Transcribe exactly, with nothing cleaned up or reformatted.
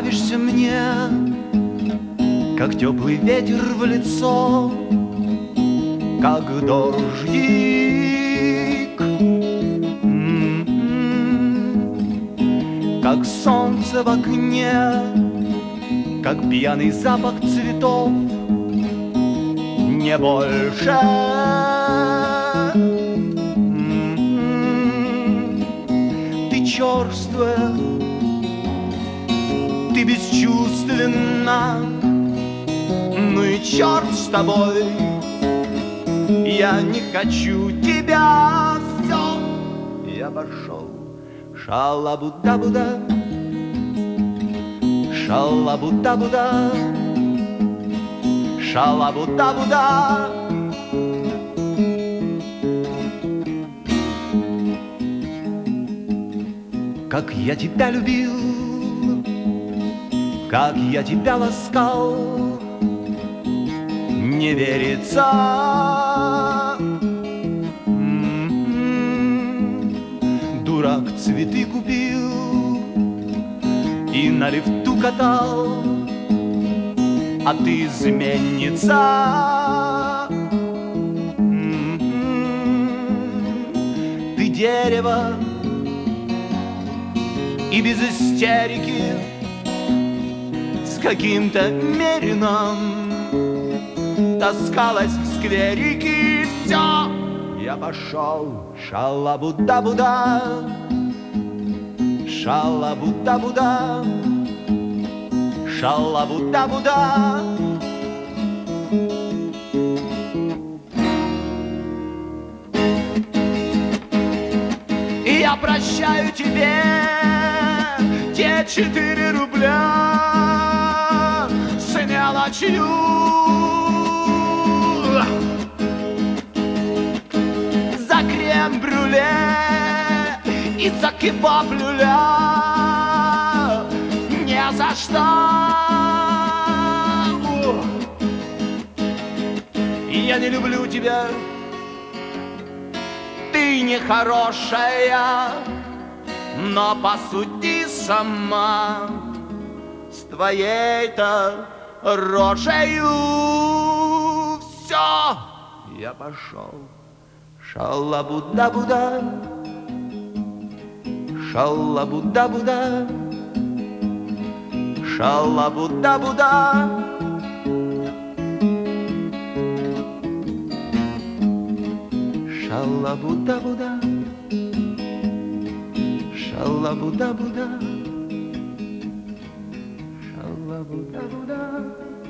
нравишься мне, как теплый ветер в лицо, как дождик, м-м-м, как солнце в окне, как пьяный запах цветов, не больше. М-м-м, ты черствая, ты бесчувственна, ну и черт с тобой, я не хочу тебя, все, я пошел. Шалабуда-буда, шалабуда-буда, шалабуда-буда. Как я тебя любил, как я тебя ласкал, не верится. М-м-м. Дурак цветы купил и на лифту катал, а ты изменница. М-м-м. Ты дерево и без истерики, с каким-то мерином таскалась в скверике. Все, я пошел. Шалабуда-буда, шалабуда-буда, шалабуда-буда. И я прощаю тебе те четыре рубля с мелочью, за крем-брюле и за кебаб-люля, не за что. Я не люблю тебя, ты нехорошая, но посуди сама, с твоей-то рожею. Все, я пошел. Шалабуда-буда, шалабуда-буда, шалабуда-буда. Шалабуда-буда, шалабуда-буда, шалабуда-буда.